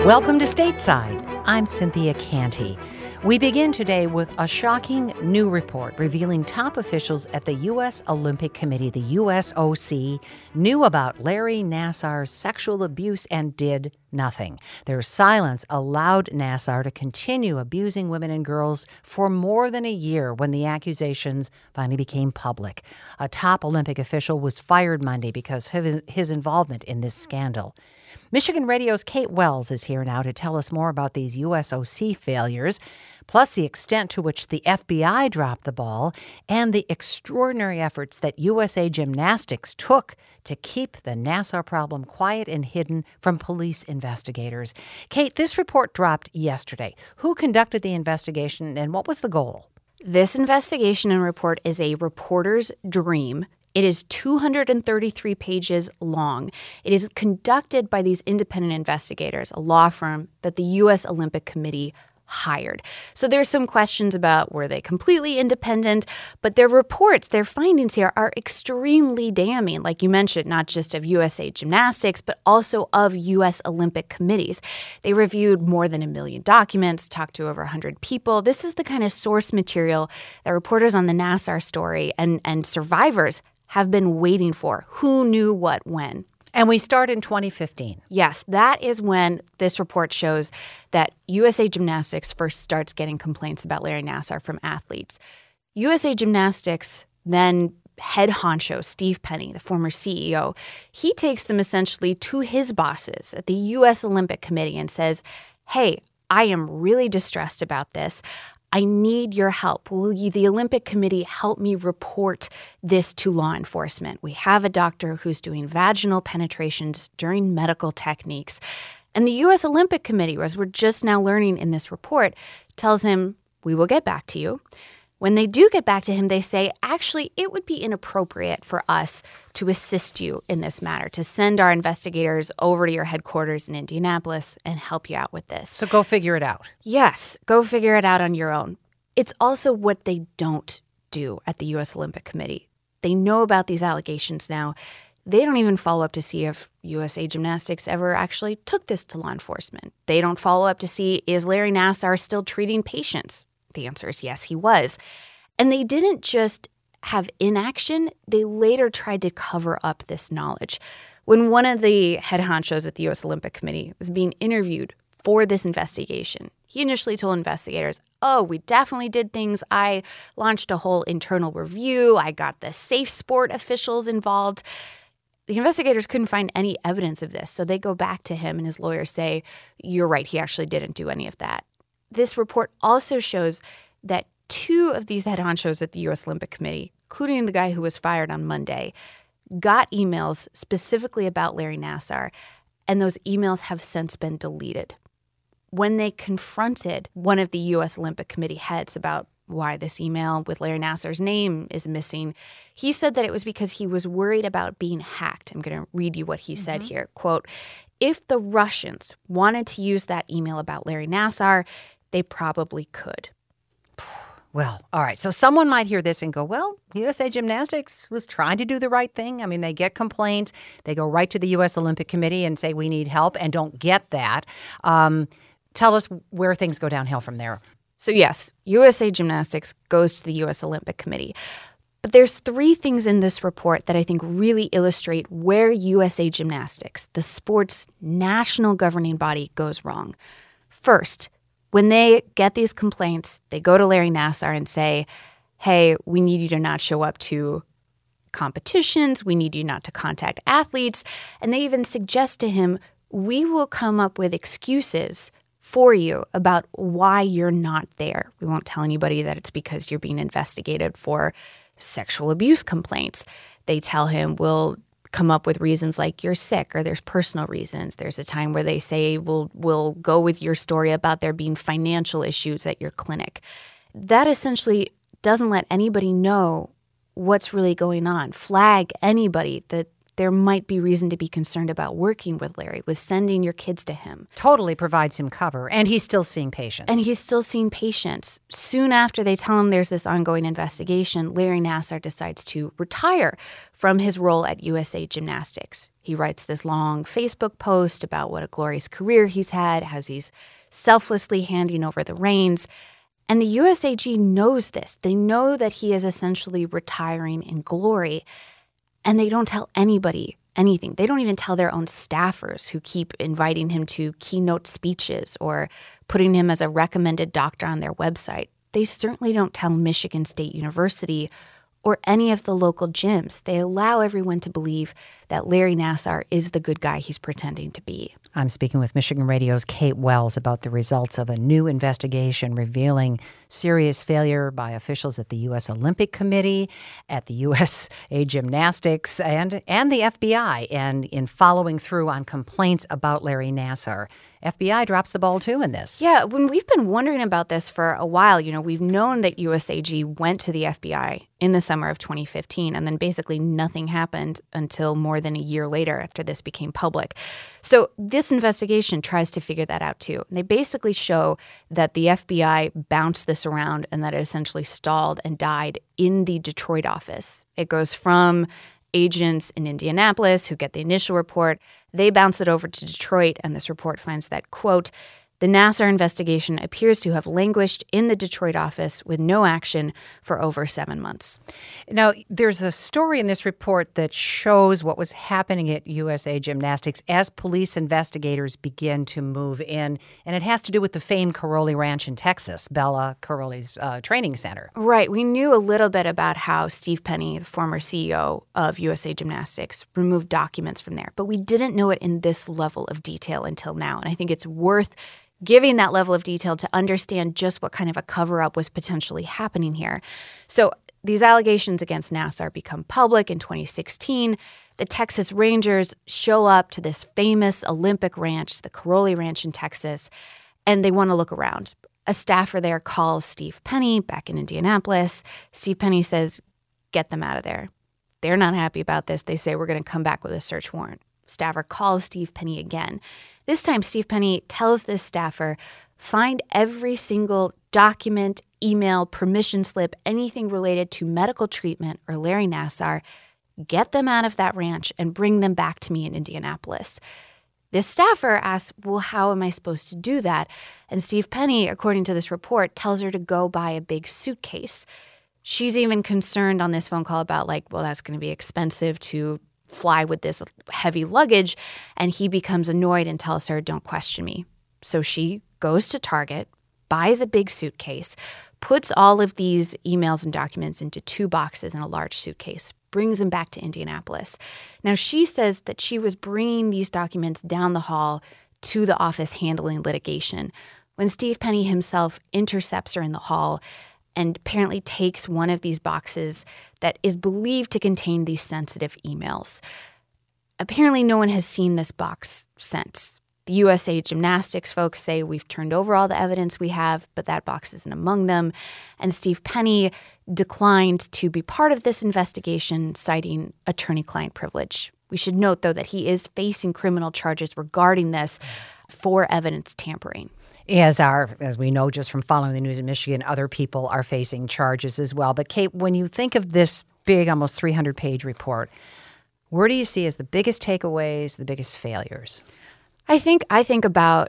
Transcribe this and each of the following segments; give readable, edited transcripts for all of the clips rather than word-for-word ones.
Welcome to Stateside. I'm Cynthia Canty. We begin today with a shocking new report revealing top officials at the U.S. Olympic Committee, the USOC, knew about Larry Nassar's sexual abuse and did nothing. Their silence allowed Nassar to continue abusing women and girls for more than a year when the accusations finally became public. A top Olympic official was fired Monday because of his involvement in this scandal. Michigan Radio's Kate Wells is here now to tell us more about these USOC failures, plus the extent to which the FBI dropped the ball and the extraordinary efforts that USA Gymnastics took to keep the Nassar problem quiet and hidden from police investigators. Kate, this report dropped yesterday. Who conducted the investigation and what was the goal? This investigation and report is a reporter's dream. It is 233 pages long. It is conducted by these independent investigators, a law firm that the U.S. Olympic Committee hired. So there's some questions about were they completely independent, but their reports, their findings here are extremely damning, like you mentioned, not just of USA Gymnastics, but also of U.S. Olympic committees. They reviewed more than 1 million documents, talked to over 100 people. This is the kind of source material that reporters on the Nassar story and survivors have been waiting for. Who knew what when? And we start in 2015. Yes, that is when this report shows that USA Gymnastics first starts getting complaints about Larry Nassar from athletes. USA Gymnastics, then head honcho Steve Penny, the former CEO, he takes them essentially to his bosses at the U.S. Olympic Committee and says, hey, I am really distressed about this. I need your help. Will you, the Olympic Committee, help me report this to law enforcement? We have a doctor who's doing vaginal penetrations during medical techniques. And the U.S. Olympic Committee, as we're just now learning in this report, tells him, we will get back to you. When they do get back to him, they say, actually, it would be inappropriate for us to assist you in this matter, to send our investigators over to your headquarters in Indianapolis and help you out with this. So go figure it out. Yes, go figure it out on your own. It's also what they don't do at the U.S. Olympic Committee. They know about these allegations now. They don't even follow up to see if USA Gymnastics ever actually took this to law enforcement. They don't follow up to see, is Larry Nassar still treating patients? The answer is yes, he was. And they didn't just have inaction. They later tried to cover up this knowledge. When one of the head honchos at the U.S. Olympic Committee was being interviewed for this investigation, he initially told investigators, oh, we definitely did things. I launched a whole internal review. I got the safe sport officials involved. The investigators couldn't find any evidence of this. So they go back to him and his lawyers say, you're right, he actually didn't do any of that. This report also shows that 2 of these head honchos at the U.S. Olympic Committee, including the guy who was fired on Monday, got emails specifically about Larry Nassar, and those emails have since been deleted. When they confronted one of the U.S. Olympic Committee heads about why this email with Larry Nassar's name is missing, he said that it was because he was worried about being hacked. I'm going to read you what he said here. Quote, if the Russians wanted to use that email about Larry Nassar, they probably could. Well, all right. So someone might hear this and go, well, USA Gymnastics was trying to do the right thing. I mean, they get complaints. They go right to the U.S. Olympic Committee and say, we need help, and don't get that. Tell us where things go downhill from there. So yes, USA Gymnastics goes to the U.S. Olympic Committee. But there's 3 things in this report that I think really illustrate where USA Gymnastics, the sport's national governing body, goes wrong. First, when they get these complaints, they go to Larry Nassar and say, hey, we need you to not show up to competitions. We need you not to contact athletes. And they even suggest to him, we will come up with excuses for you about why you're not there. We won't tell anybody that it's because you're being investigated for sexual abuse complaints. They tell him, we'll come up with reasons like you're sick or there's personal reasons. There's a time where they say, we'll go with your story about there being financial issues at your clinic. That essentially doesn't let anybody know what's really going on. Flag anybody that there might be reason to be concerned about working with Larry, with sending your kids to him. Totally provides him cover, and he's still seeing patients. And he's still seeing patients. Soon after they tell him there's this ongoing investigation, Larry Nassar decides to retire from his role at USA Gymnastics. He writes this long Facebook post about what a glorious career he's had, as he's selflessly handing over the reins. And the USAG knows this. They know that he is essentially retiring in glory. And they don't tell anybody anything. They don't even tell their own staffers who keep inviting him to keynote speeches or putting him as a recommended doctor on their website. They certainly don't tell Michigan State University or any of the local gyms. They allow everyone to believe that Larry Nassar is the good guy he's pretending to be. I'm speaking with Michigan Radio's Kate Wells about the results of a new investigation revealing serious failure by officials at the U.S. Olympic Committee, at the USA Gymnastics, and the FBI, and in following through on complaints about Larry Nassar. FBI drops the ball, too, in this. Yeah, when we've been wondering about this for a while, we've known that USAG went to the FBI in the summer of 2015, and then basically nothing happened until more than a year later after this became public. So this investigation tries to figure that out, too. They basically show that the FBI bounced this around and that it essentially stalled and died in the Detroit office. It goes from agents in Indianapolis who get the initial report. They bounce it over to Detroit, and this report finds that, quote, the Nassar investigation appears to have languished in the Detroit office with no action for over 7 months. Now, there's a story in this report that shows what was happening at USA Gymnastics as police investigators begin to move in, and it has to do with the famed Karolyi Ranch in Texas, Bella Karolyi's training center. Right. We knew a little bit about how Steve Penny, the former CEO of USA Gymnastics, removed documents from there, but we didn't know it in this level of detail until now, and I think it's worth giving that level of detail to understand just what kind of a cover-up was potentially happening here. So these allegations against Nassar become public in 2016. The Texas Rangers show up to this famous Olympic ranch, the Karolyi Ranch in Texas, and they want to look around. A staffer there calls Steve Penny back in Indianapolis. Steve Penny says, get them out of there. They're not happy about this. They say, we're going to come back with a search warrant. Staffer calls Steve Penny again. This time, Steve Penny tells this staffer, find every single document, email, permission slip, anything related to medical treatment or Larry Nassar, get them out of that ranch and bring them back to me in Indianapolis. This staffer asks, well, how am I supposed to do that? And Steve Penny, according to this report, tells her to go buy a big suitcase. She's even concerned on this phone call about, well, that's going to be expensive to fly with this heavy luggage, and he becomes annoyed and tells her, don't question me. So she goes to Target, buys a big suitcase, puts all of these emails and documents into 2 boxes in a large suitcase, brings them back to Indianapolis. Now, she says that she was bringing these documents down the hall to the office handling litigation when Steve Penny himself intercepts her in the hall and apparently takes one of these boxes that is believed to contain these sensitive emails. Apparently, no one has seen this box since. The USA Gymnastics folks say we've turned over all the evidence we have, but that box isn't among them. And Steve Penny declined to be part of this investigation, citing attorney-client privilege. We should note, though, that he is facing criminal charges regarding this for evidence tampering. As we know just from following the news in Michigan, other people are facing charges as well. But Kate, when you think of this big, almost 300-page report, where do you see as the biggest takeaways, the biggest failures? I think about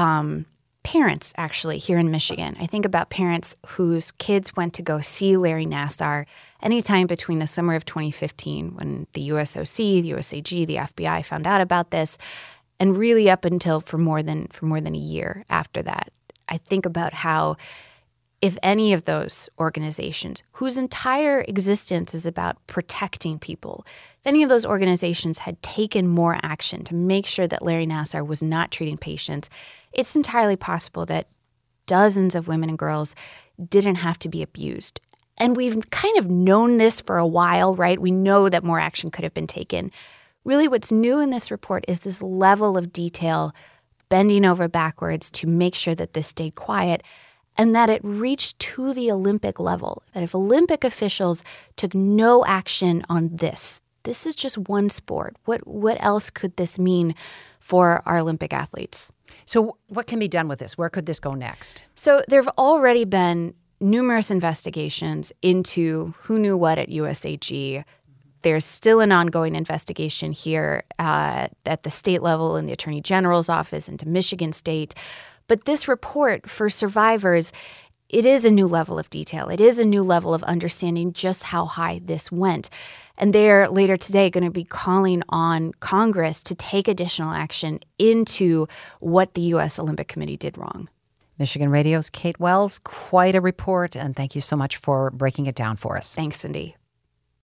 parents, actually, here in Michigan. I think about parents whose kids went to go see Larry Nassar anytime between the summer of 2015, when the USOC, the USAG, the FBI found out about this, and really up until for more than a year after that. I think about how if any of those organizations whose entire existence is about protecting people, if any of those organizations had taken more action to make sure that Larry Nassar was not treating patients, it's entirely possible that dozens of women and girls didn't have to be abused. And we've kind of known this for a while, right? We know that more action could have been taken. Really, what's new in this report is this level of detail, bending over backwards to make sure that this stayed quiet and that it reached to the Olympic level, that if Olympic officials took no action on this, this is just one sport. What else could this mean for our Olympic athletes? So what can be done with this? Where could this go next? So there have already been numerous investigations into who knew what at USAG. There's still an ongoing investigation here at the state level in the Attorney General's office into Michigan State. But this report for survivors, it is a new level of detail. It is a new level of understanding just how high this went. And they're later today going to be calling on Congress to take additional action into what the U.S. Olympic Committee did wrong. Michigan Radio's Kate Wells, quite a report, and thank you so much for breaking it down for us. Thanks, Cindy.